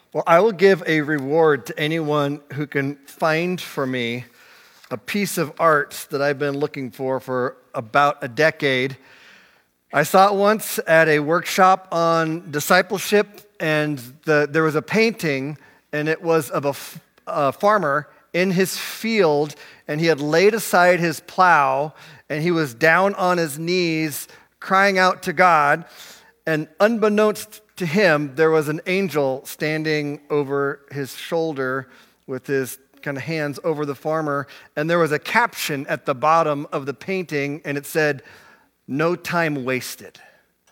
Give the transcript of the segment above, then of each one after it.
Well, I will give a reward to anyone who can find for me a piece of art that I've been looking for about a decade. I saw it once at a workshop on discipleship, and there was a painting, and it was of a farmer in his field, and he had laid aside his plow, and he was down on his knees crying out to God, and unbeknownst to him, there was an angel standing over his shoulder with his kind of hands over the farmer, and there was a caption at the bottom of the painting, and it said, "No time wasted."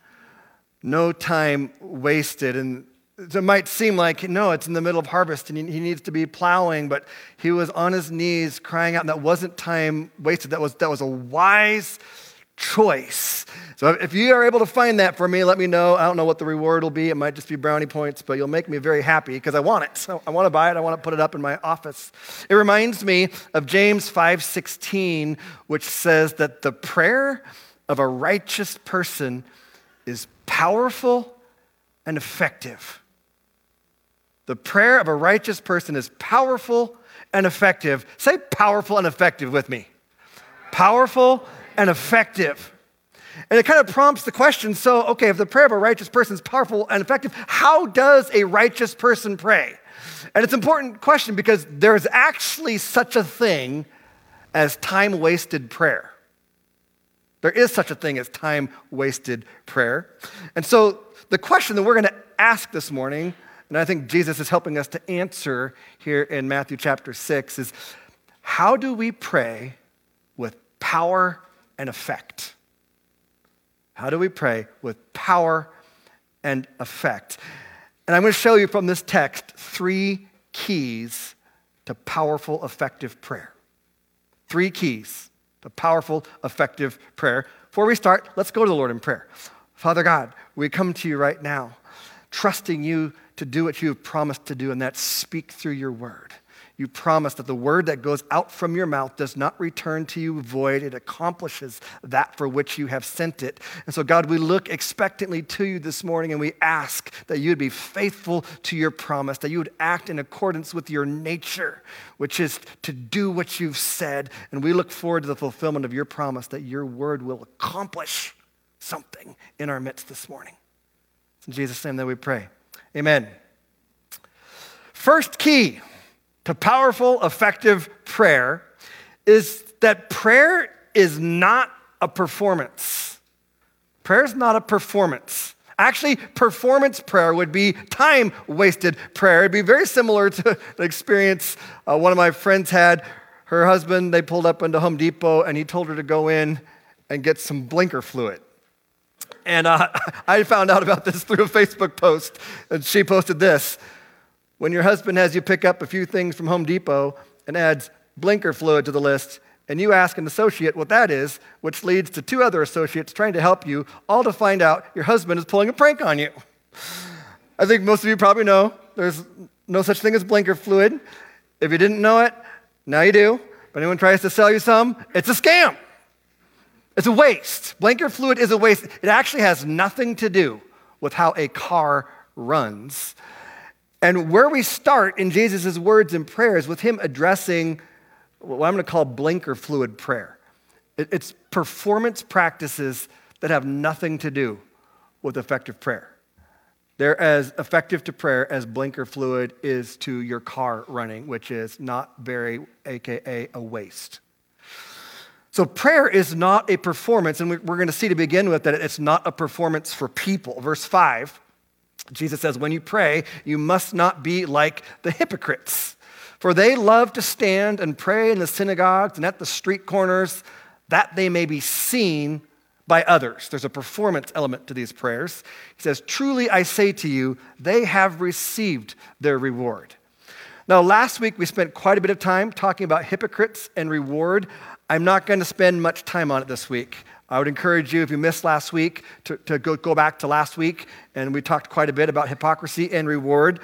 No time wasted. And it might seem like, no, it's in the middle of harvest, and he needs to be plowing, but he was on his knees crying out, and that wasn't time wasted. That was a wise choice. So if you are able to find that for me, let me know. I don't know what the reward will be. It might just be brownie points, but you'll make me very happy because I want it. So I want to buy it. I want to put it up in my office. It reminds me of James 5:16, which says that the prayer of a righteous person is powerful and effective. The prayer of a righteous person is powerful and effective. Say powerful and effective with me. Powerful and effective. And it kind of prompts the question, so, okay, if the prayer of a righteous person is powerful and effective, how does a righteous person pray? And it's an important question because there's actually such a thing as time-wasted prayer. There is such a thing as time-wasted prayer. And so the question that we're going to ask this morning, and I think Jesus is helping us to answer here in Matthew chapter 6, is how do we pray with power and effect? How do we pray with power and effect? And I'm going to show you from this text 3 keys to powerful, effective prayer. 3 keys to powerful, effective prayer. Before we start, let's go to the Lord in prayer. Father God, we come to you right now, trusting you to do what you have promised to do, and that's speak through your word. You promise that the word that goes out from your mouth does not return to you void. It accomplishes that for which you have sent it. And so, God, we look expectantly to you this morning, and we ask that you would be faithful to your promise, that you would act in accordance with your nature, which is to do what you've said. And we look forward to the fulfillment of your promise that your word will accomplish something in our midst this morning. It's in Jesus' name that we pray. Amen. First key to powerful, effective prayer is that prayer is not a performance. Prayer is not a performance. Actually, performance prayer would be time-wasted prayer. It'd be very similar to the experience one of my friends had. Her husband, they pulled up into Home Depot, and he told her to go in and get some blinker fluid. And I found out about this through a Facebook post, and she posted this. When your husband has you pick up a few things from Home Depot and adds blinker fluid to the list, and you ask an associate what that is, which leads to 2 other associates trying to help you, all to find out your husband is pulling a prank on you. I think most of you probably know there's no such thing as blinker fluid. If you didn't know it, now you do. If anyone tries to sell you some, it's a scam. It's a waste. Blinker fluid is a waste. It actually has nothing to do with how a car runs. And where we start in Jesus' words and prayers with him addressing what I'm going to call blinker fluid prayer. It's performance practices that have nothing to do with effective prayer. They're as effective to prayer as blinker fluid is to your car running, which is not very, AKA a waste. So prayer is not a performance, and we're going to see to begin with that it's not a performance for people. Verse 5, Jesus says, when you pray, you must not be like the hypocrites, for they love to stand and pray in the synagogues and at the street corners, that they may be seen by others. There's a performance element to these prayers. He says, truly I say to you, they have received their reward. Now, last week we spent quite a bit of time talking about hypocrites and reward. I'm not going to spend much time on it this week. I would encourage you, if you missed last week, to go back to last week, and we talked quite a bit about hypocrisy and reward.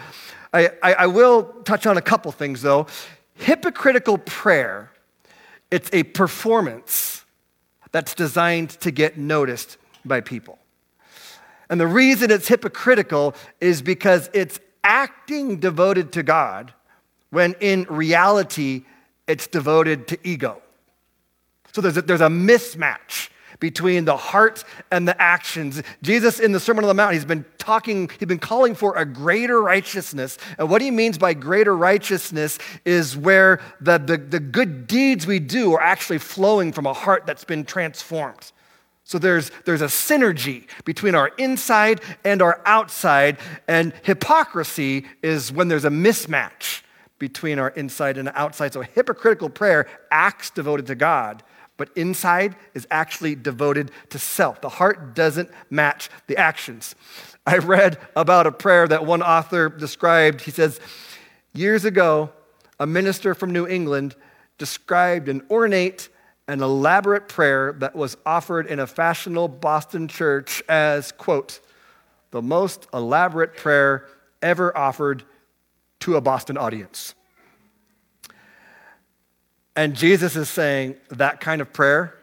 I will touch on a couple things, though. Hypocritical prayer, it's a performance that's designed to get noticed by people. And the reason it's hypocritical is because it's acting devoted to God when in reality it's devoted to ego. So there's a mismatch between the heart and the actions. Jesus in the Sermon on the Mount, he's been calling for a greater righteousness. And what he means by greater righteousness is where the good deeds we do are actually flowing from a heart that's been transformed. So there's a synergy between our inside and our outside, and hypocrisy is when there's a mismatch between our inside and outside. So hypocritical prayer acts devoted to God, but inside is actually devoted to self. The heart doesn't match the actions. I read about a prayer that one author described. He says, years ago, a minister from New England described an ornate and elaborate prayer that was offered in a fashionable Boston church as, quote, the most elaborate prayer ever offered to a Boston audience. And Jesus is saying that kind of prayer,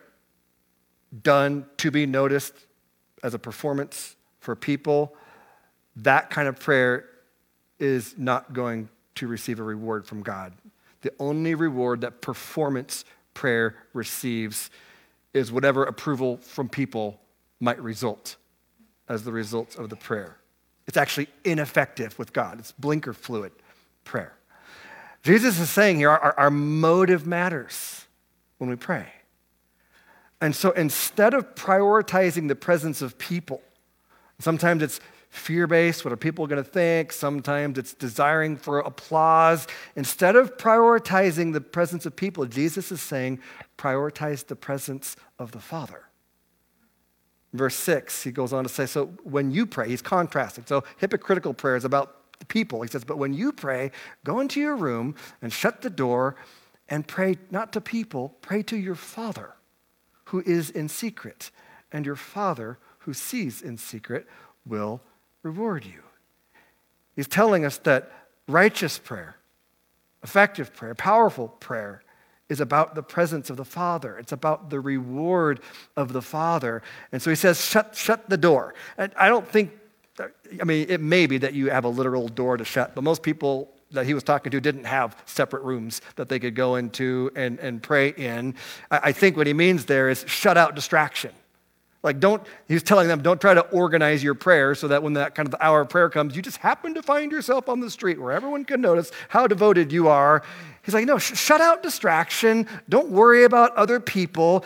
done to be noticed as a performance for people, that kind of prayer is not going to receive a reward from God. The only reward that performance prayer receives is whatever approval from people might result as the result of the prayer. It's actually ineffective with God. It's blinker fluid prayer. Jesus is saying here our motive matters when we pray. And so instead of prioritizing the presence of people, sometimes it's fear-based, what are people going to think? Sometimes it's desiring for applause. Instead of prioritizing the presence of people, Jesus is saying, prioritize the presence of the Father. Verse 6, he goes on to say, so when you pray, he's contrasting. So hypocritical prayer is about the people. He says, but when you pray, go into your room and shut the door and pray not to people, pray to your Father who is in secret. And your Father who sees in secret will reward you. He's telling us that righteous prayer, effective prayer, powerful prayer is about the presence of the Father. It's about the reward of the Father. And so he says, shut the door. And I don't think, it may be that you have a literal door to shut, but most people that he was talking to didn't have separate rooms that they could go into and pray in. I think what he means there is shut out distraction. He's telling them, don't try to organize your prayer so that when that kind of hour of prayer comes, you just happen to find yourself on the street where everyone can notice how devoted you are. He's like, no, shut out distraction. Don't worry about other people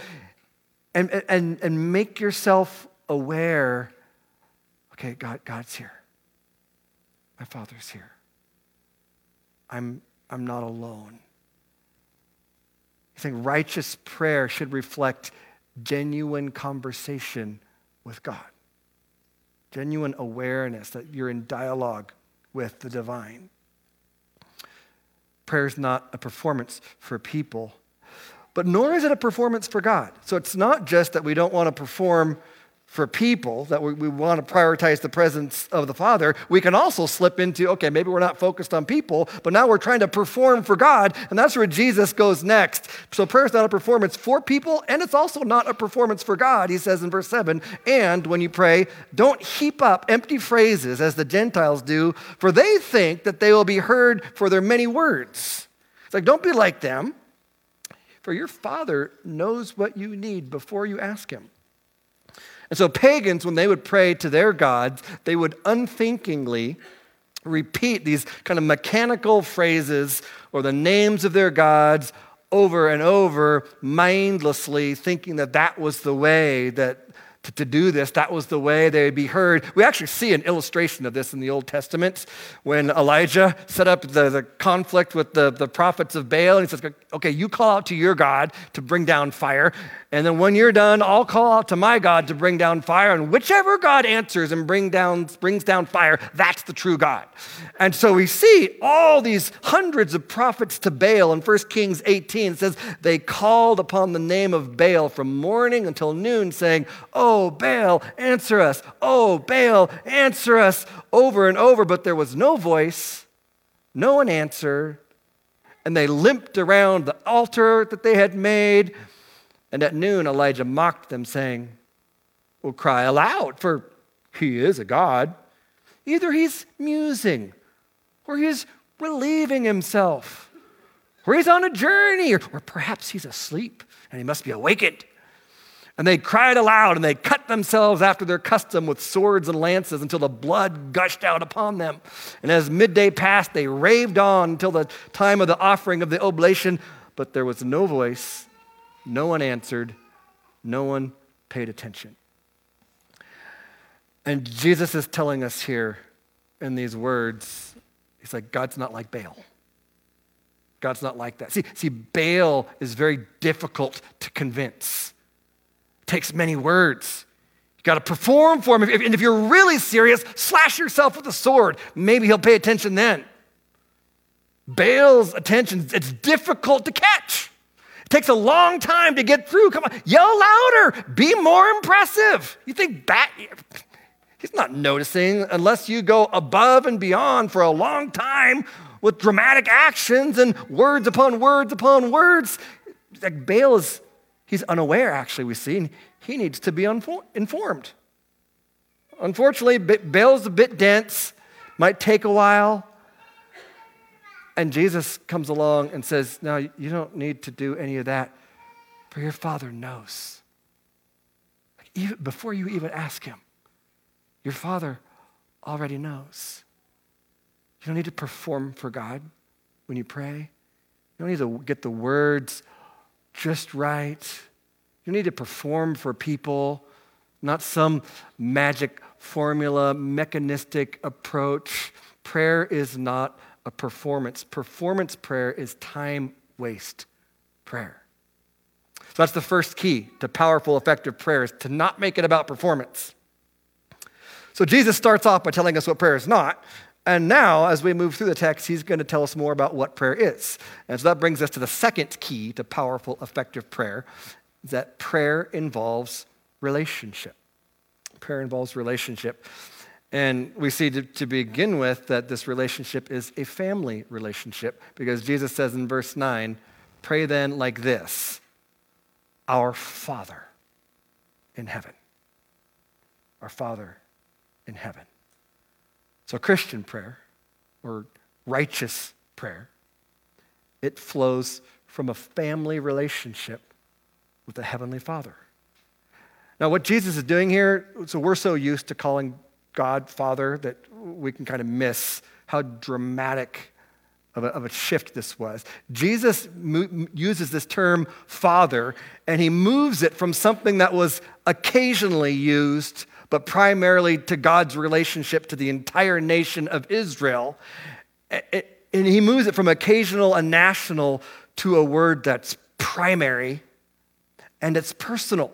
and make yourself aware. Okay, God's here. My Father's here. I'm not alone. He's saying righteous prayer should reflect genuine conversation with God. Genuine awareness that you're in dialogue with the divine. Prayer is not a performance for people, but nor is it a performance for God. So it's not just that we don't want to perform for people, that we want to prioritize the presence of the Father. We can also slip into, okay, maybe we're not focused on people, but now we're trying to perform for God, and that's where Jesus goes next. So prayer is not a performance for people, and it's also not a performance for God. He says in verse 7, and when you pray, don't heap up empty phrases as the Gentiles do, for they think that they will be heard for their many words. It's like, don't be like them, for your Father knows what you need before you ask him. And so pagans, when they would pray to their gods, they would unthinkingly repeat these kind of mechanical phrases or the names of their gods over and over, mindlessly thinking that was the way that to do this, that was the way they would be heard. We actually see an illustration of this in the Old Testament when Elijah set up the conflict with the prophets of Baal. And he says, okay, you call out to your God to bring down fire. And then when you're done, I'll call out to my God to bring down fire. And whichever God answers and brings down fire, that's the true God. And so we see all these hundreds of prophets to Baal. In 1 Kings 18, it says, they called upon the name of Baal from morning until noon, saying, oh, Baal, answer us. Oh, Baal, answer us, over and over. But there was no voice, no one answered. And they limped around the altar that they had made. And at noon, Elijah mocked them, saying, well, cry aloud, for he is a God. Either he's musing or he's relieving himself, or he's on a journey, or perhaps he's asleep and he must be awakened. And they cried aloud, and they cut themselves after their custom with swords and lances until the blood gushed out upon them. And as midday passed, they raved on until the time of the offering of the oblation, but there was no voice, no one answered, no one paid attention. And Jesus is telling us here in these words, he's like, God's not like Baal. God's not like that. See, Baal is very difficult to convince. It takes many words. You got to perform for him. And if you're really serious, slash yourself with a sword. Maybe he'll pay attention then. Baal's attention, it's difficult to catch. It takes a long time to get through. Come on, yell louder. Be more impressive. You think that? He's not noticing unless you go above and beyond for a long time with dramatic actions and words upon words upon words. Like Baal he's unaware, actually, we see, and he needs to be informed. Unfortunately, Baal's a bit dense, might take a while. And Jesus comes along and says, no, you don't need to do any of that, for your Father knows. Even before you even ask him, your Father already knows. You don't need to perform for God when you pray. You don't need to get the words just right. You need to perform for people, not some magic formula, mechanistic approach. Prayer is not a performance. Performance prayer is time waste prayer. So that's the first key to powerful, effective prayer, is to not make it about performance. So Jesus starts off by telling us what prayer is not. And now, as we move through the text, he's going to tell us more about what prayer is. And so that brings us to the second key to powerful, effective prayer, is that prayer involves relationship. Prayer involves relationship. And we see to begin with that this relationship is a family relationship, because Jesus says in verse 9, pray then like this, our Father in heaven. Our Father in heaven. So Christian prayer, or righteous prayer, it flows from a family relationship with the Heavenly Father. Now, what Jesus is doing here, so we're so used to calling God Father that we can kind of miss how dramatic of a shift this was. Jesus uses this term Father, and he moves it from something that was occasionally used, but primarily to God's relationship to the entire nation of Israel. And he moves it from occasional and national to a word that's primary and it's personal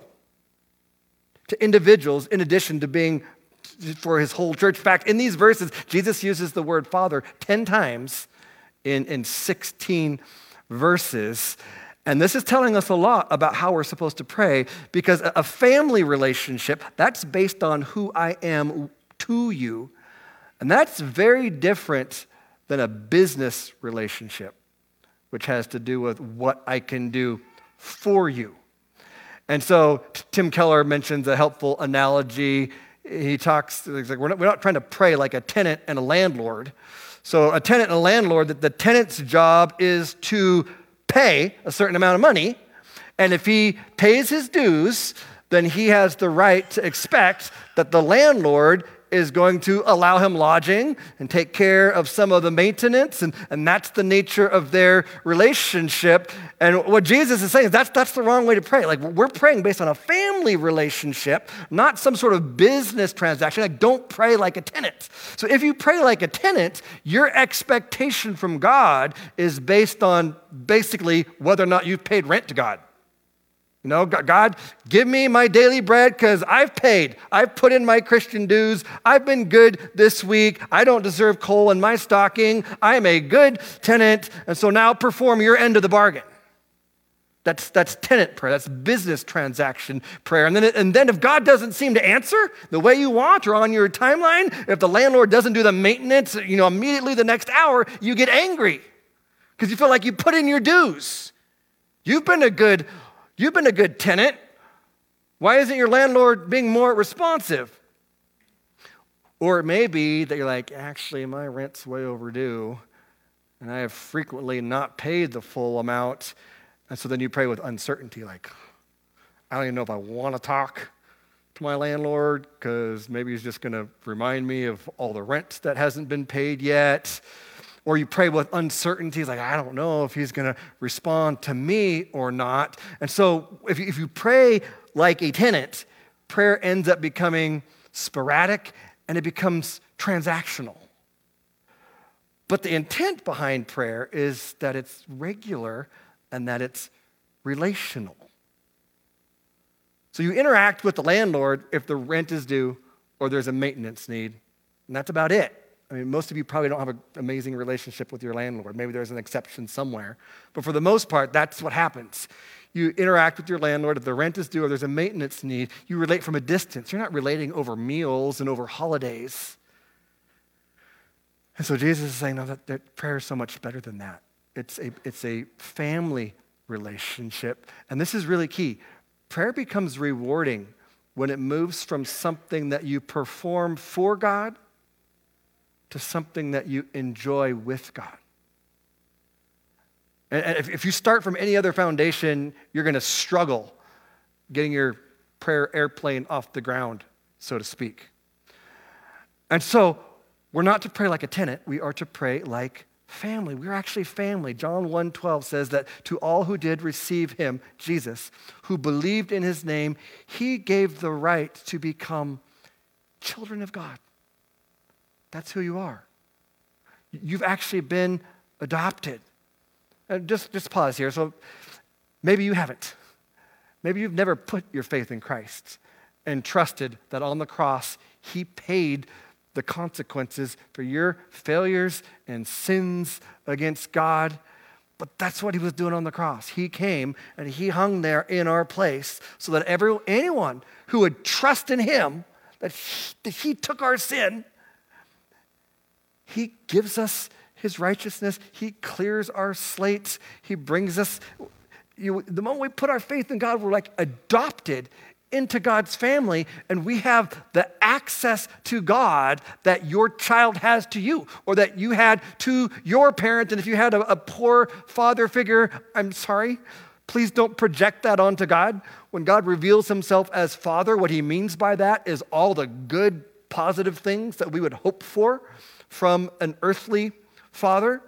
to individuals in addition to being for his whole church. In fact, in these verses, Jesus uses the word Father 10 times in 16 verses. And this is telling us a lot about how we're supposed to pray, because a family relationship, that's based on who I am to you. And that's very different than a business relationship, which has to do with what I can do for you. And so Tim Keller mentions a helpful analogy. He talks, he's like, we're not trying to pray like a tenant and a landlord. So a tenant and a landlord, the tenant's job is to pay a certain amount of money, and if he pays his dues, then he has the right to expect that the landlord is going to allow him lodging and take care of some of the maintenance, and that's the nature of their relationship. And what Jesus is saying is that's the wrong way to pray. Like, we're praying based on a family relationship, not some sort of business transaction. Like, don't pray like a tenant. So if you pray like a tenant, your expectation from God is based on basically whether or not you've paid rent to God. You know, God, give me my daily bread because I've paid. I've put in my Christian dues. I've been good this week. I don't deserve coal in my stocking. I'm a good tenant, and so now perform your end of the bargain. That's tenant prayer. That's business transaction prayer. And then if God doesn't seem to answer the way you want or on your timeline, if the landlord doesn't do the maintenance, immediately the next hour, you get angry because you feel like you put in your dues. You've been a good tenant. Why isn't your landlord being more responsive? Or it may be that you're like, actually, my rent's way overdue, and I have frequently not paid the full amount. And so then you pray with uncertainty, like, I don't even know if I want to talk to my landlord because maybe he's just going to remind me of all the rent that hasn't been paid yet. Or you pray with uncertainty, like, I don't know if he's going to respond to me or not. And so if you pray like a tenant, prayer ends up becoming sporadic and it becomes transactional. But the intent behind prayer is that it's regular and that it's relational. So you interact with the landlord if the rent is due or there's a maintenance need, and that's about it. I mean, most of you probably don't have an amazing relationship with your landlord. Maybe there's an exception somewhere. But for the most part, that's what happens. You interact with your landlord if the rent is due or there's a maintenance need. You relate from a distance. You're not relating over meals and over holidays. And so Jesus is saying, no, that prayer is so much better than that. It's a family relationship. And this is really key. Prayer becomes rewarding when it moves from something that you perform for God to something that you enjoy with God. And if you start from any other foundation, you're going to struggle getting your prayer airplane off the ground, so to speak. And so we're not to pray like a tenant. We are to pray like family. We're actually family. John 1:12 says that to all who did receive him, Jesus, who believed in his name, he gave the right to become children of God. That's who you are. You've actually been adopted. And just pause here. So maybe you haven't. Maybe you've never put your faith in Christ and trusted that on the cross he paid the consequences for your failures and sins against God. But that's what he was doing on the cross. He came and he hung there in our place so that anyone who would trust in him, that he took our sin, he gives us his righteousness. He clears our slates. He brings us, the moment we put our faith in God, we're like adopted into God's family, and we have the access to God that your child has to you, or that you had to your parent. And if you had a poor father figure, I'm sorry, please don't project that onto God. When God reveals himself as Father, what he means by that is all the good, positive things that we would hope for from an earthly father.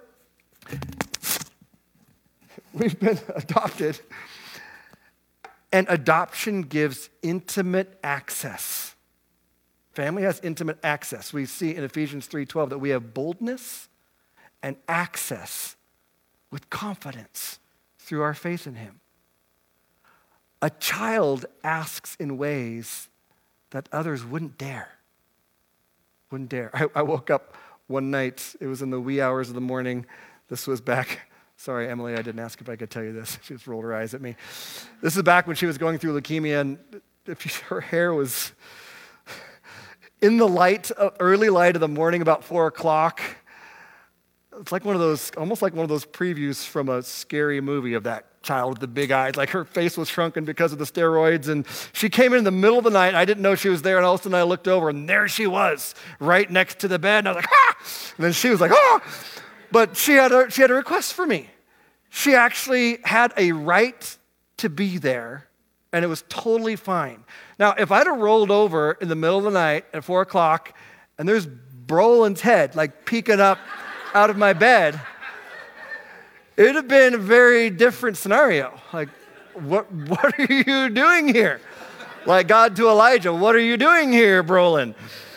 We've been adopted. And adoption gives intimate access. Family has intimate access. We see in Ephesians 3:12 that we have boldness and access with confidence through our faith in him. A child asks in ways that others wouldn't dare. Wouldn't dare. I woke up one night, it was in the wee hours of the morning. This was back, sorry, Emily, I didn't ask if I could tell you this. She just rolled her eyes at me. This is back when she was going through leukemia, and her hair was in the early light of the morning, about 4 o'clock. It's like almost like one of those previews from a scary movie of that child with the big eyes. Like her face was shrunken because of the steroids. And she came in the middle of the night. I didn't know she was there. And all of a sudden I looked over and there she was right next to the bed. And I was like, ah! And then she was like, ah! But she had a request for me. She actually had a right to be there. And it was totally fine. Now, if I'd have rolled over in the middle of the night at 4 o'clock and there's Brolin's head like peeking up out of my bed, it'd have been a very different scenario. Like, what are you doing here? Like God to Elijah, what are you doing here, Brolin?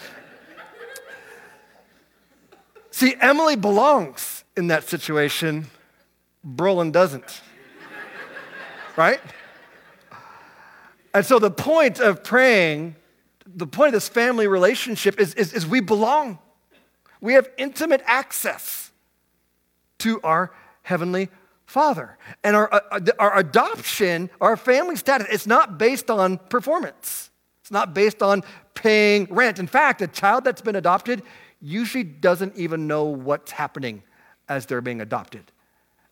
See, Emily belongs in that situation. Brolin doesn't. Right? And so the point of praying, the point of this family relationship is we belong. We have intimate access to our Heavenly Father. And our adoption, our family status, it's not based on performance. It's not based on paying rent. In fact, a child that's been adopted usually doesn't even know what's happening as they're being adopted.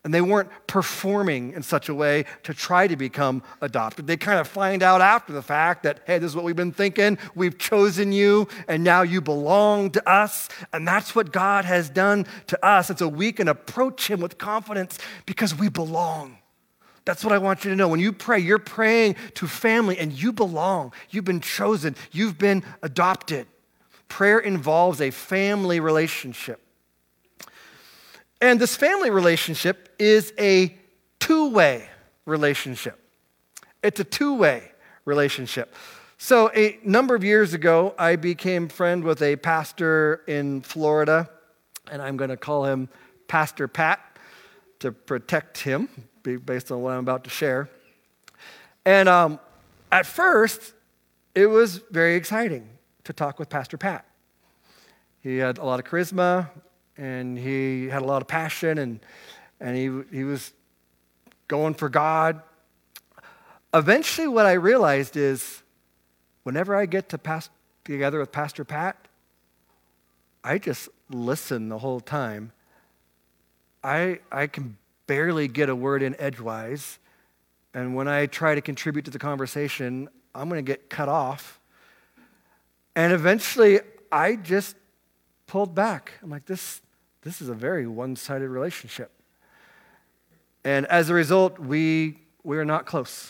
And they weren't performing in such a way to try to become adopted. They kind of find out after the fact that, hey, this is what we've been thinking. We've chosen you, and now you belong to us. And that's what God has done to us. And so we can approach him with confidence because we belong. That's what I want you to know. When you pray, you're praying to family, and you belong. You've been chosen. You've been adopted. Prayer involves a family relationship. And this family relationship is a two-way relationship. It's a two-way relationship. So a number of years ago, I became friend with a pastor in Florida, and I'm going to call him Pastor Pat to protect him based on what I'm about to share. And at first, it was very exciting to talk with Pastor Pat. He had a lot of charisma, and he had a lot of passion, and he was going for God. Eventually, what I realized is whenever I get together with Pastor Pat, I just listen the whole time. I can barely get a word in edgewise, and when I try to contribute to the conversation, I'm going to get cut off. And eventually, I just pulled back. I'm like, this is a very one-sided relationship. And as a result, we are not close.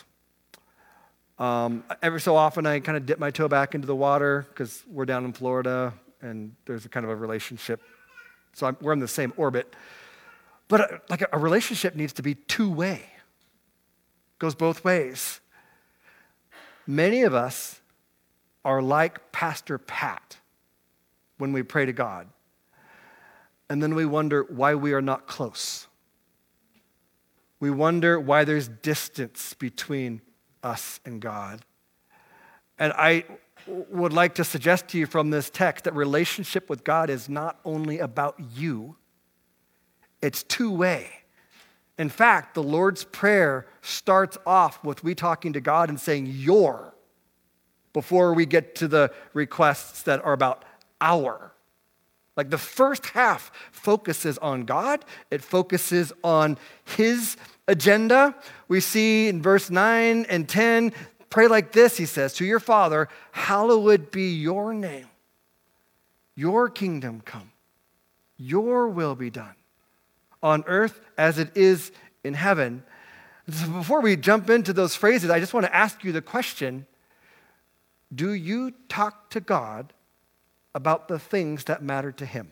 Every so often, I kind of dip my toe back into the water because we're down in Florida, and there's a kind of a relationship. So we're in the same orbit. But like a relationship needs to be two-way. Goes both ways. Many of us are like Pastor Pat when we pray to God. And then we wonder why we are not close. We wonder why there's distance between us and God. And I would like to suggest to you from this text that relationship with God is not only about you, it's two-way. In fact, the Lord's Prayer starts off with we talking to God and saying your before we get to the requests that are about our. Like the first half focuses on God. It focuses on his agenda. We see in verse 9 and 10, pray like this, he says, to your Father, hallowed be your name. Your kingdom come. Your will be done on earth as it is in heaven. So before we jump into those phrases, I just want to ask you the question, do you talk to God about the things that matter to him?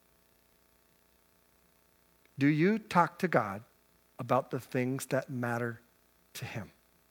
Do you talk to God about the things that matter to him?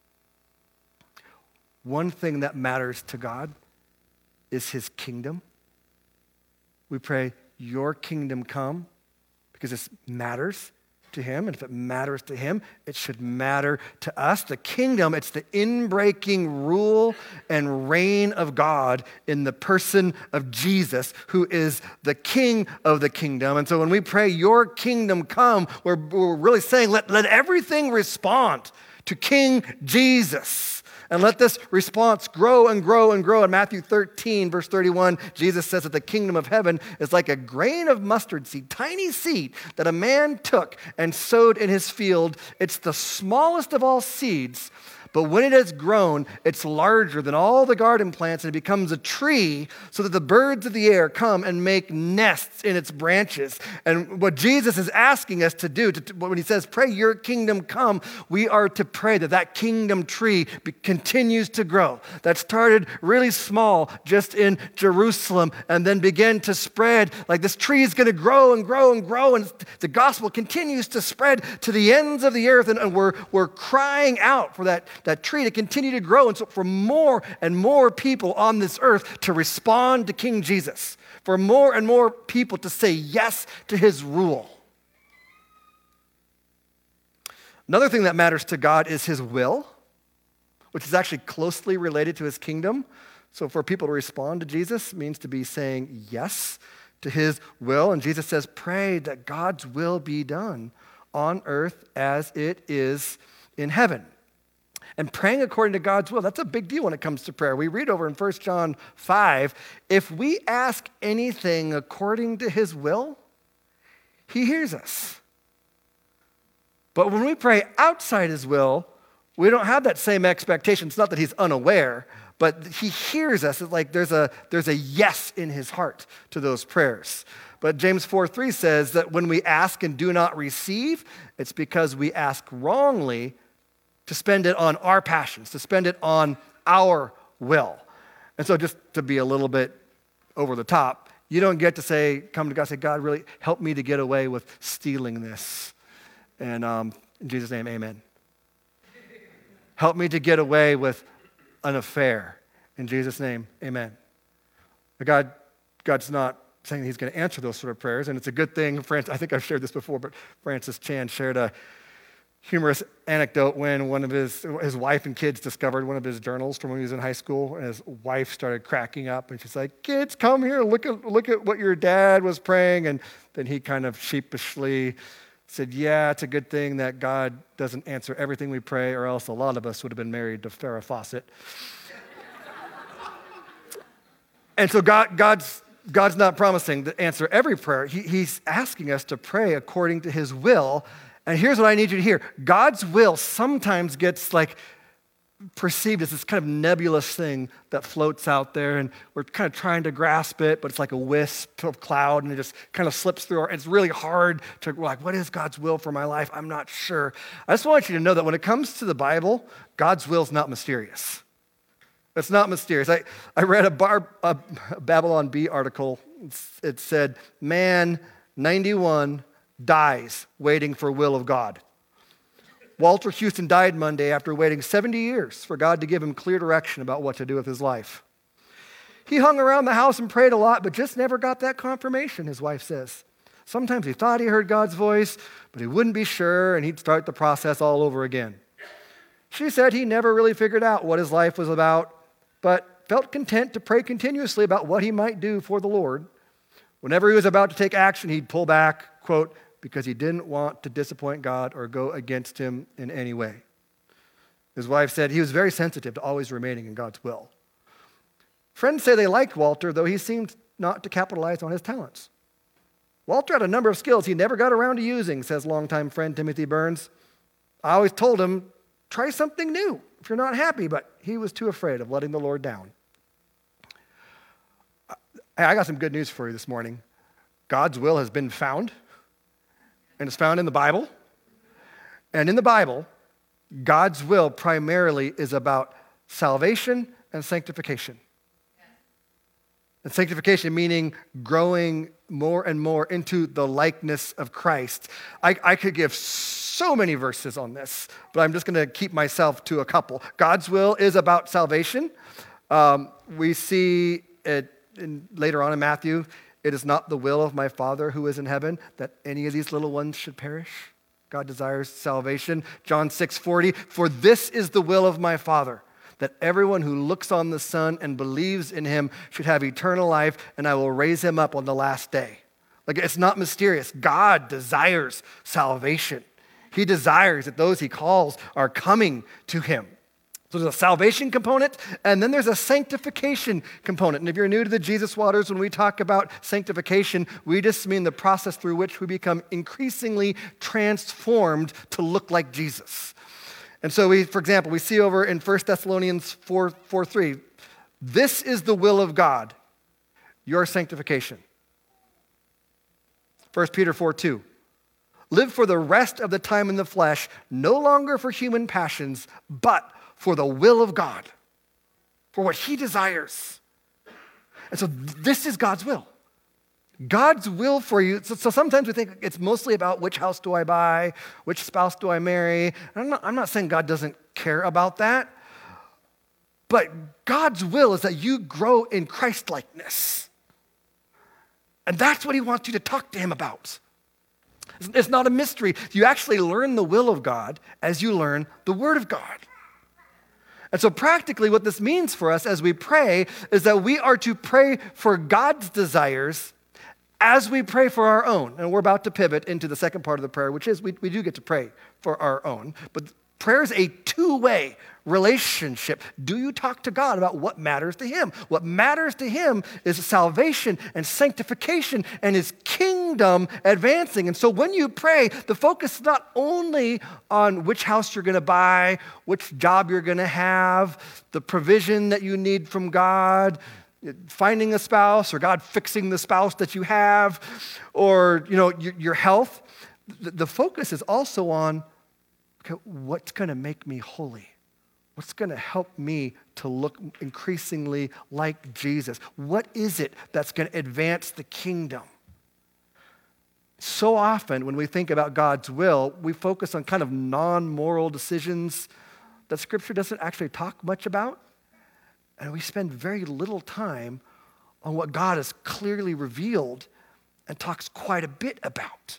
One thing that matters to God is his kingdom. We pray, your kingdom come, because this matters to him. And if it matters to him, it should matter to us. The kingdom, it's the inbreaking rule and reign of God in the person of Jesus, who is the king of the kingdom. And so when we pray, your kingdom come, we're really saying, let everything respond to King Jesus. And let this response grow and grow and grow. In Matthew 13, verse 31, Jesus says that the kingdom of heaven is like a grain of mustard seed, tiny seed that a man took and sowed in his field. It's the smallest of all seeds, but when it has grown, it's larger than all the garden plants, and it becomes a tree so that the birds of the air come and make nests in its branches. And what Jesus is asking us to do, when he says, pray your kingdom come, we are to pray that that kingdom tree continues to grow. That started really small just in Jerusalem and then began to spread. Like this tree is going to grow and grow and grow, and the gospel continues to spread to the ends of the earth, and we're crying out for that tree to continue to grow, and so for more and more people on this earth to respond to King Jesus, for more and more people to say yes to his rule. Another thing that matters to God is his will, which is actually closely related to his kingdom. So for people to respond to Jesus means to be saying yes to his will. And Jesus says, pray that God's will be done on earth as it is in heaven. And praying according to God's will, that's a big deal when it comes to prayer. We read over in 1 John 5, if we ask anything according to his will, he hears us. But when we pray outside his will, we don't have that same expectation. It's not that he's unaware, but he hears us. It's like there's a yes in his heart to those prayers. But James 4:3 says that when we ask and do not receive, it's because we ask wrongly to spend it on our passions, to spend it on our will. And so just to be a little bit over the top, you don't get to come to God and say, God, really help me to get away with stealing this. And in Jesus' name, amen. Help me to get away with an affair. In Jesus' name, amen. But God's not saying he's going to answer those sort of prayers, and it's a good thing. I think I've shared this before, but Francis Chan shared a humorous anecdote when one of his wife and kids discovered one of his journals from when he was in high school, and his wife started cracking up, and she's like, kids, come here, look at what your dad was praying. And then he kind of sheepishly said, yeah, it's a good thing that God doesn't answer everything we pray, or else a lot of us would have been married to Farrah Fawcett. And so God's not promising to answer every prayer. He's asking us to pray according to his will. And here's what I need you to hear. God's will sometimes gets perceived as this kind of nebulous thing that floats out there, and we're kind of trying to grasp it, but it's like a wisp of cloud, and it just kind of slips through. It's really hard to, what is God's will for my life? I'm not sure. I just want you to know that when it comes to the Bible, God's will is not mysterious. It's not mysterious. I read a Babylon Bee article. It said, man 91 dies waiting for will of God. Walter Houston died Monday after waiting 70 years for God to give him clear direction about what to do with his life. He hung around the house and prayed a lot, but just never got that confirmation, his wife says. Sometimes he thought he heard God's voice, but he wouldn't be sure, and he'd start the process all over again. She said he never really figured out what his life was about, but felt content to pray continuously about what he might do for the Lord. Whenever he was about to take action, he'd pull back, quote, because he didn't want to disappoint God or go against him in any way. His wife said he was very sensitive to always remaining in God's will. Friends say they liked Walter, though he seemed not to capitalize on his talents. Walter had a number of skills he never got around to using, says longtime friend Timothy Burns. I always told him, try something new if you're not happy, but he was too afraid of letting the Lord down. I got some good news for you this morning. God's will has been found, and it's found in the Bible. And in the Bible, God's will primarily is about salvation and sanctification. And sanctification meaning growing more and more into the likeness of Christ. I could give so many verses on this, but I'm just going to keep myself to a couple. God's will is about salvation. We see it later on in Matthew. It is not the will of my Father who is in heaven that any of these little ones should perish. God desires salvation. John 6:40, for this is the will of my Father, that everyone who looks on the Son and believes in him should have eternal life, and I will raise him up on the last day. It's not mysterious. God desires salvation. He desires that those he calls are coming to him. So there's a salvation component, and then there's a sanctification component. And if you're new to the Jesus Waters, when we talk about sanctification, we just mean the process through which we become increasingly transformed to look like Jesus. And so for example, we see over in 1 Thessalonians 4:3, this is the will of God, your sanctification. 1 Peter 4:2, live for the rest of the time in the flesh, no longer for human passions, but for the will of God, for what he desires. And so this is God's will. God's will for you. So sometimes we think it's mostly about which house do I buy, which spouse do I marry. I'm not saying God doesn't care about that, but God's will is that you grow in Christ-likeness. And that's what he wants you to talk to him about. It's not a mystery. You actually learn the will of God as you learn the word of God. And so practically what this means for us as we pray is that we are to pray for God's desires as we pray for our own. And we're about to pivot into the second part of the prayer, which is we do get to pray for our own. But Prayer is a two-way relationship. Do you talk to God about what matters to him? What matters to him is salvation and sanctification and his kingdom advancing. And so when you pray, the focus is not only on which house you're going to buy, which job you're going to have, the provision that you need from God, finding a spouse, or God fixing the spouse that you have, or your health. The focus is also on, okay, what's going to make me holy? What's going to help me to look increasingly like Jesus? What is it that's going to advance the kingdom? So often when we think about God's will, we focus on kind of non-moral decisions that Scripture doesn't actually talk much about. And we spend very little time on what God has clearly revealed and talks quite a bit about.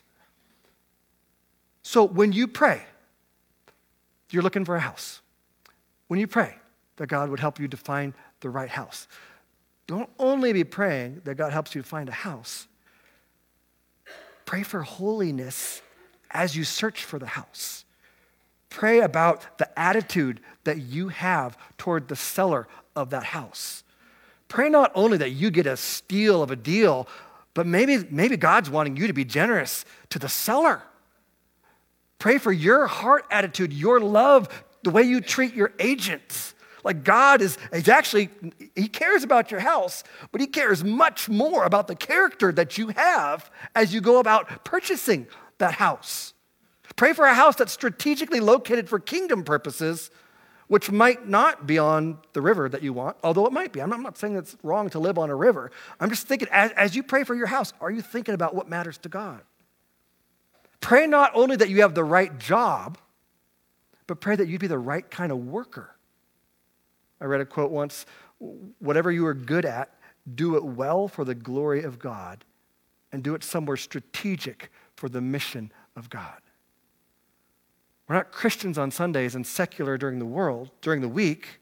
So when you pray, you're looking for a house. When you pray that God would help you to find the right house, don't only be praying that God helps you to find a house. Pray for holiness as you search for the house. Pray about the attitude that you have toward the seller of that house. Pray not only that you get a steal of a deal, but maybe God's wanting you to be generous to the seller. Pray for your heart attitude, your love, the way you treat your agents. Like God he cares about your house, but he cares much more about the character that you have as you go about purchasing that house. Pray for a house that's strategically located for kingdom purposes, which might not be on the river that you want, although it might be. I'm not saying it's wrong to live on a river. I'm just thinking, as you pray for your house, are you thinking about what matters to God? Pray not only that you have the right job, but pray that you'd be the right kind of worker. I read a quote once, whatever you are good at, do it well for the glory of God, and do it somewhere strategic for the mission of God. We're not Christians on Sundays and secular during the week.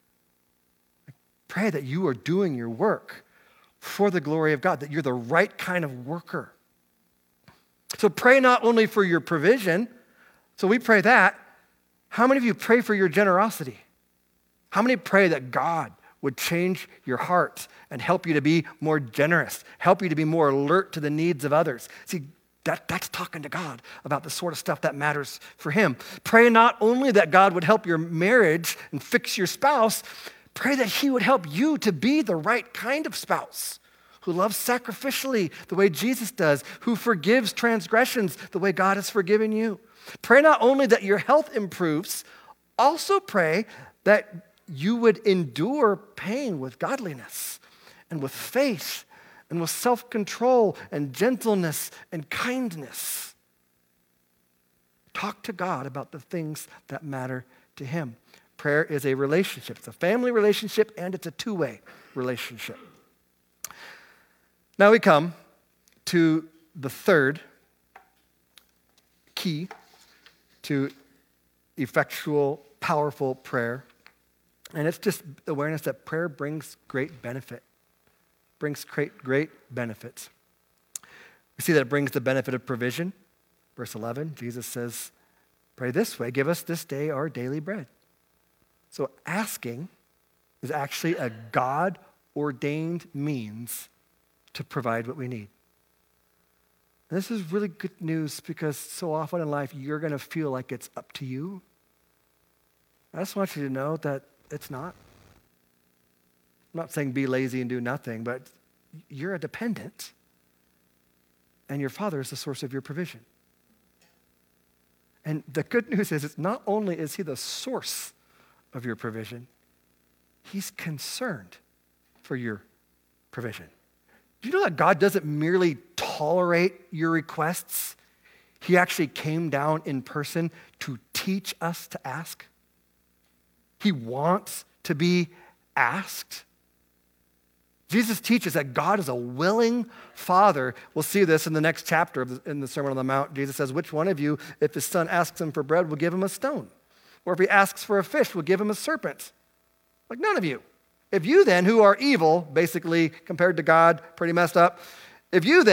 Pray that you are doing your work for the glory of God, that you're the right kind of worker. So pray not only for your provision, so we pray that. How many of you pray for your generosity? How many pray that God would change your heart and help you to be more generous, help you to be more alert to the needs of others? See, that's talking to God about the sort of stuff that matters for him. Pray not only that God would help your marriage and fix your spouse, pray that he would help you to be the right kind of spouse who loves sacrificially the way Jesus does, who forgives transgressions the way God has forgiven you. Pray not only that your health improves, also pray that you would endure pain with godliness and with faith and with self-control and gentleness and kindness. Talk to God about the things that matter to him. Prayer is a relationship. It's a family relationship and it's a two-way relationship. Now we come to the third key to effectual, powerful prayer. And it's just awareness that prayer brings great benefit, brings great benefits. We see that it brings the benefit of provision. Verse 11, Jesus says, pray this way, give us this day our daily bread. So asking is actually a God-ordained means to provide what we need. And this is really good news because so often in life, you're going to feel like it's up to you. I just want you to know that it's not. I'm not saying be lazy and do nothing, but you're a dependent, and your Father is the source of your provision. And the good news is, it's not only is he the source of your provision, he's concerned for your provision. Do you know that God doesn't merely tolerate your requests? He actually came down in person to teach us to ask. He wants to be asked. Jesus teaches that God is a willing Father. We'll see this in the next chapter in the Sermon on the Mount. Jesus says, which one of you, if his son asks him for bread, will give him a stone? Or if he asks for a fish, will give him a serpent? Like none of you. If you then, who are evil, basically compared to God, pretty messed up, if you then,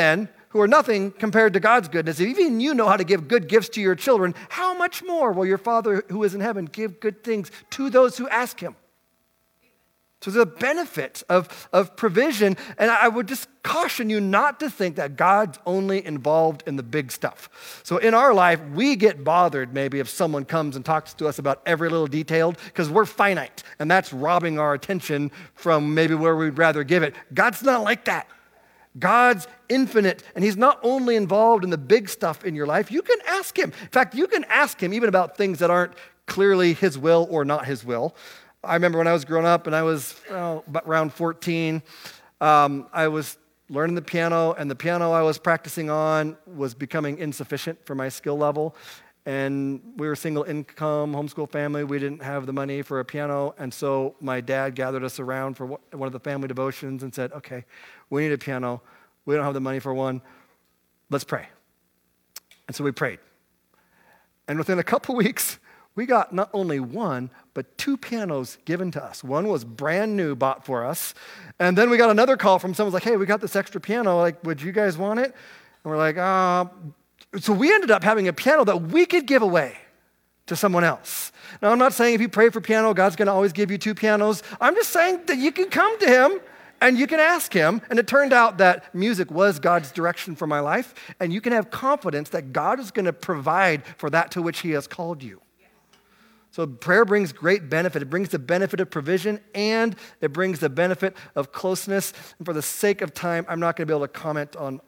who are nothing compared to God's goodness, if even you know how to give good gifts to your children, how much more will your Father who is in heaven give good things to those who ask him? So there's a benefit of provision, and I would just caution you not to think that God's only involved in the big stuff. So in our life, we get bothered maybe if someone comes and talks to us about every little detail because we're finite, and that's robbing our attention from maybe where we'd rather give it. God's not like that. God's infinite, and he's not only involved in the big stuff in your life, you can ask him. In fact, you can ask him even about things that aren't clearly his will or not his will. I remember when I was growing up and I was around 14, I was learning the piano, and the piano I was practicing on was becoming insufficient for my skill level. And we were a single income homeschool family. We didn't have the money for a piano. And so my dad gathered us around for one of the family devotions and said, okay, we need a piano. We don't have the money for one. Let's pray. And so we prayed. And within a couple weeks, we got not only one, but 2 pianos given to us. One was brand new, bought for us. And then we got another call from someone like, hey, we got this extra piano. Like, would you guys want it? And we're like, So we ended up having a piano that we could give away to someone else. Now, I'm not saying if you pray for piano, God's going to always give you 2 pianos. I'm just saying that you can come to him and you can ask him. And it turned out that music was God's direction for my life. And you can have confidence that God is going to provide for that to which he has called you. So prayer brings great benefit. It brings the benefit of provision, and it brings the benefit of closeness. And for the sake of time, I'm not going to be able to comment on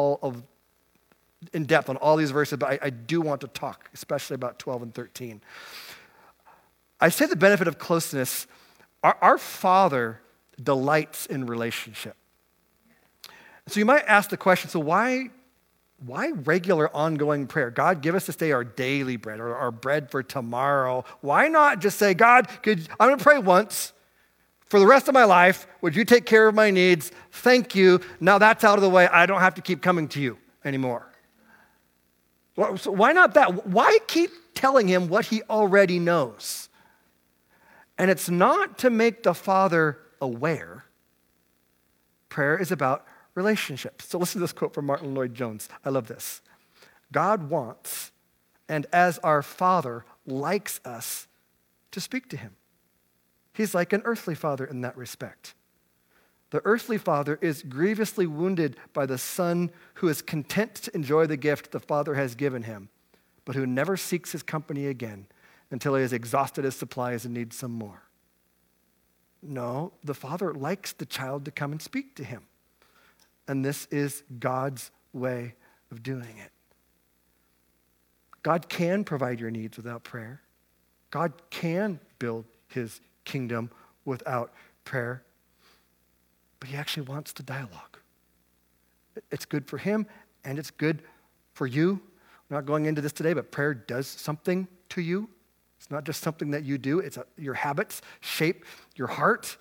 in depth on all these verses, but I do want to talk, especially about 12 and 13. I say the benefit of closeness. Our Father delights in relationship. So you might ask the question, so why regular ongoing prayer? God, give us this day our daily bread or our bread for tomorrow. Why not just say, God, I'm going to pray once. For the rest of my life, would you take care of my needs? Thank you. Now that's out of the way. I don't have to keep coming to you anymore. So why not that? Why keep telling him what he already knows? And it's not to make the Father aware. Prayer is about relationships. So listen to this quote from Martin Lloyd-Jones. I love this. God wants, and as our Father likes us, to speak to him. He's like an earthly father in that respect. The earthly father is grievously wounded by the son who is content to enjoy the gift the Father has given him, but who never seeks his company again until he has exhausted his supplies and needs some more. No, the Father likes the child to come and speak to him. And this is God's way of doing it. God can provide your needs without prayer. God can build his kingdom without prayer. But he actually wants the dialogue. It's good for him, and it's good for you. We're not going into this today, but prayer does something to you. It's not just something that you do. It's your habits shape your heart.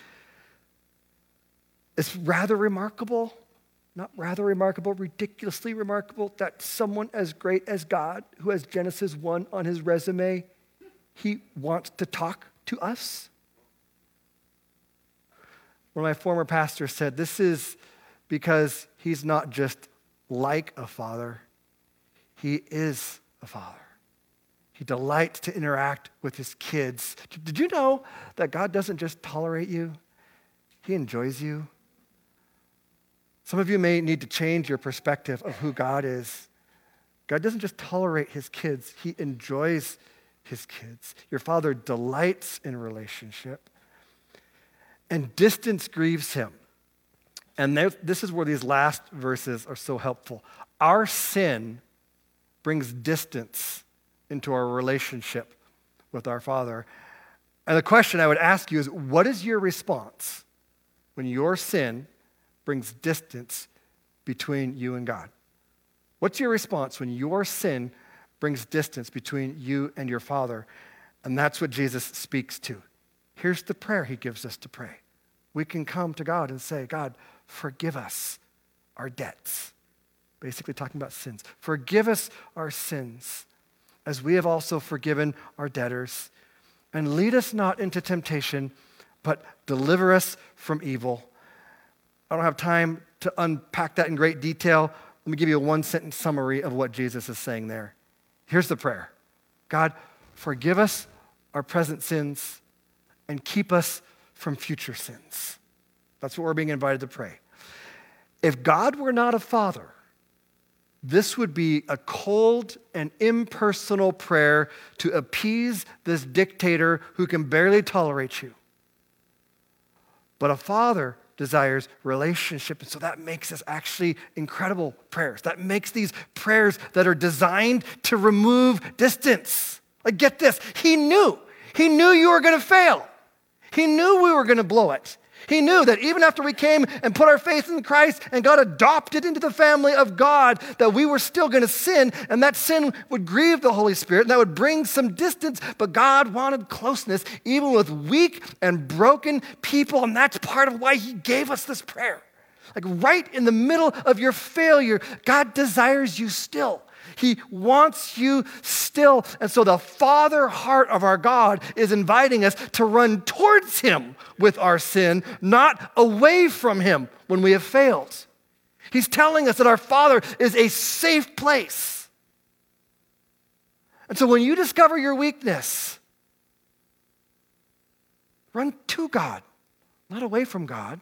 It's rather remarkable, not rather remarkable, ridiculously remarkable that someone as great as God, who has Genesis 1 on his resume, he wants to talk to us. One of my former pastors said, this is because he's not just like a father, he is a father. He delights to interact with his kids. Did you know that God doesn't just tolerate you? He enjoys you. Some of you may need to change your perspective of who God is. God doesn't just tolerate his kids, he enjoys his kids. Your Father delights in relationship. And distance grieves him. And this is where these last verses are so helpful. Our sin brings distance into our relationship with our Father. And the question I would ask you is, what is your response when your sin brings distance between you and God? What's your response when your sin brings distance between you and your Father? And that's what Jesus speaks to. Here's the prayer he gives us to pray. We can come to God and say, God, forgive us our debts. Basically talking about sins. Forgive us our sins as we have also forgiven our debtors. And lead us not into temptation, but deliver us from evil. I don't have time to unpack that in great detail, Let me give you a one-sentence summary of what Jesus is saying there. Here's the prayer. God, forgive us our present sins and keep us from future sins. That's what we're being invited to pray. If God were not a father, this would be a cold and impersonal prayer to appease this dictator who can barely tolerate you. But a father desires relationship, and so that makes this actually incredible prayers. That makes these prayers that are designed to remove distance. Like, get this, he knew you were going to fail. He knew we were going to blow it. He knew that even after we came and put our faith in Christ and got adopted into the family of God, that we were still going to sin, and that sin would grieve the Holy Spirit, and that would bring some distance, but God wanted closeness even with weak and broken people, and that's part of why he gave us this prayer. Like right in the middle of your failure, God desires you still. He wants you still. And so the Father heart of our God is inviting us to run towards him with our sin, not away from him when we have failed. He's telling us that our Father is a safe place. And so when you discover your weakness, run to God, not away from God.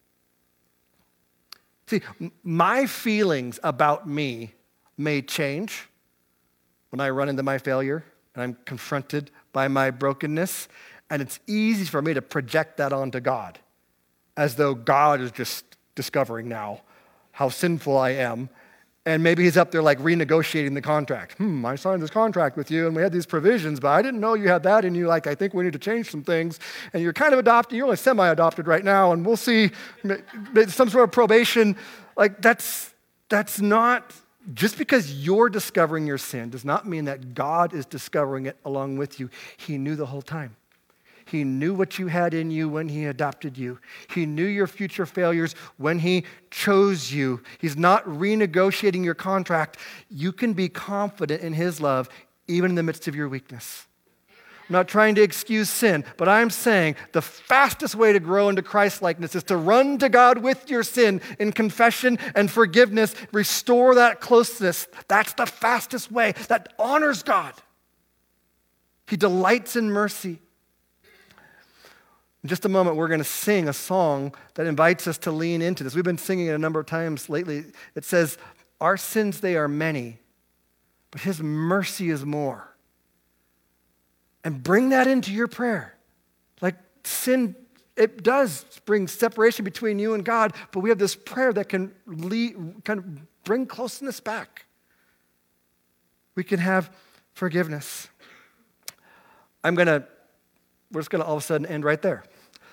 See, my feelings about me may change when I run into my failure and I'm confronted by my brokenness. And it's easy for me to project that onto God as though God is just discovering now how sinful I am. And maybe he's up there like renegotiating the contract. I signed this contract with you and we had these provisions, but I didn't know you had that in you. Like, I think we need to change some things. And you're kind of adopted, you're only semi-adopted right now, and we'll see some sort of probation. Like, that's not... Just because you're discovering your sin does not mean that God is discovering it along with you. He knew the whole time. He knew what you had in you when he adopted you. He knew your future failures when he chose you. He's not renegotiating your contract. You can be confident in his love even in the midst of your weakness. I'm not trying to excuse sin, but I'm saying the fastest way to grow into Christ-likeness is to run to God with your sin in confession and forgiveness, restore that closeness. That's the fastest way. That honors God. He delights in mercy. In just a moment, we're going to sing a song that invites us to lean into this. We've been singing it a number of times lately. It says, our sins, they are many, but his mercy is more. And bring that into your prayer. Like sin, it does bring separation between you and God, but we have this prayer that can kind of bring closeness back. We can have forgiveness. We're just going to all of a sudden end right there.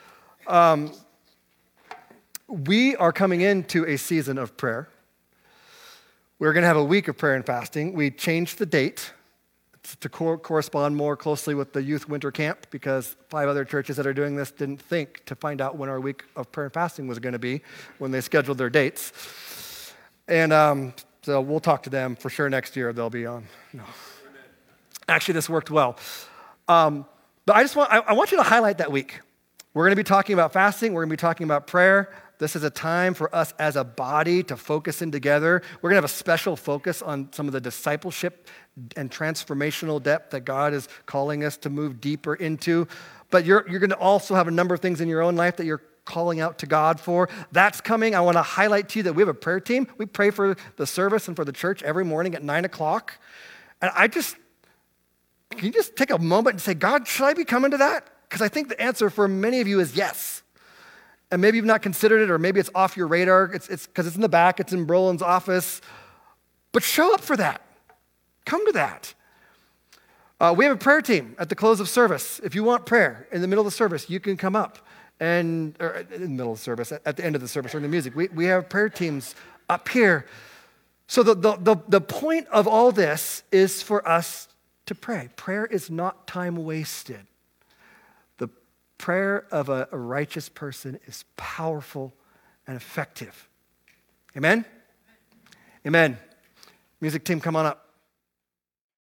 We are coming into a season of prayer. We're going to have a week of prayer and fasting. We changed the date to correspond more closely with the youth winter camp because 5 other churches that are doing this didn't think to find out when our week of prayer and fasting was going to be when they scheduled their dates. And so we'll talk to them for sure next year. They'll be on. No. Actually, this worked well. But I want you to highlight that week. We're going to be talking about fasting. We're going to be talking about prayer. This is a time for us as a body to focus in together. We're going to have a special focus on some of the discipleship and transformational depth that God is calling us to move deeper into. But you're going to also have a number of things in your own life that you're calling out to God for. That's coming. I want to highlight to you that we have a prayer team. We pray for the service and for the church every morning at 9 o'clock. And can you just take a moment and say, God, should I be coming to that? Because I think the answer for many of you is yes. And maybe you've not considered it, or maybe it's off your radar. It's because it's in the back. It's in Brolin's office. But show up for that. Come to that. We have a prayer team at the close of service. If you want prayer in the middle of the service, you can come up. Or in the middle of the service, at the end of the service, during the music. We have prayer teams up here. So the point of all this is for us to pray. Prayer is not time wasted. The prayer of a righteous person is powerful and effective. Amen? Amen. Music team, come on up.